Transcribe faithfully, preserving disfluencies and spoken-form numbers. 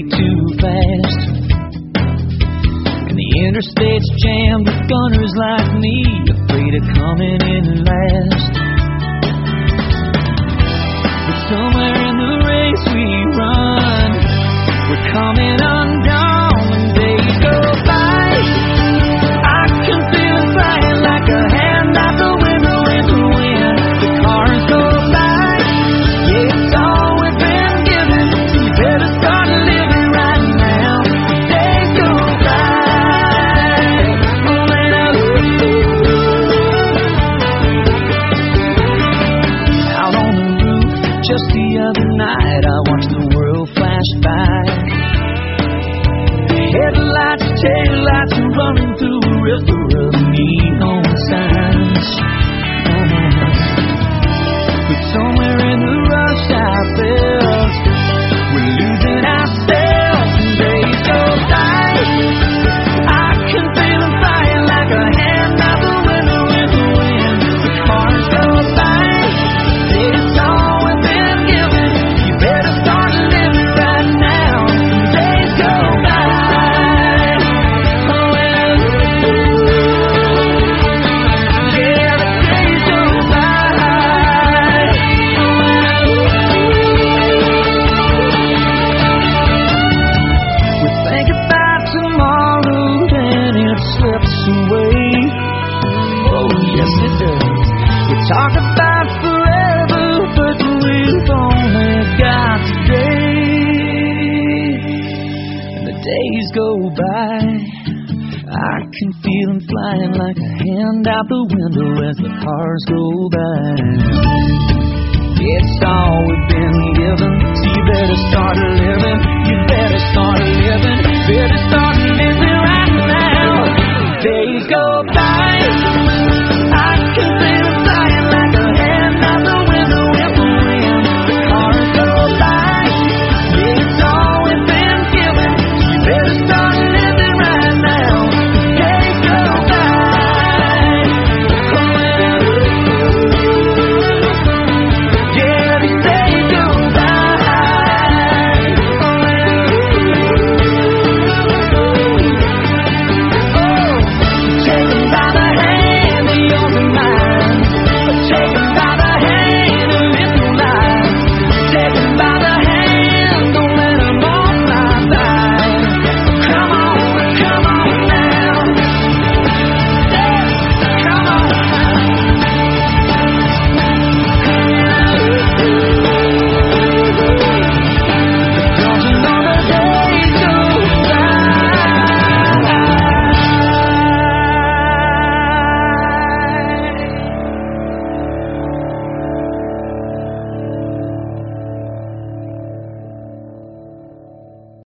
too fast, and the interstate's jammed with gunners like me, afraid of coming in last. But somewhere in the race we run, we're coming undone when days go by. I can feel it flying like a hand out the window in the wind. The cars go by, yeah, it's all we've been given. You better start living right now. The days go by. Oh, and I out on the roof just the other night, I watched the world flash by. Headlights, taillights, and running through a river of neon signs. Oh, but somewhere in the rush I felt we're losing ourselves and days go by. I can feel them flying like a hand out the window in the wind. The cars go by, it's all we've been given. You better start living right now. Days go by. Talk about forever, but we've only got today. And the days go by, I can feel them flying like a hand out the window as the cars go by. It's all we've been given, so you better start living. You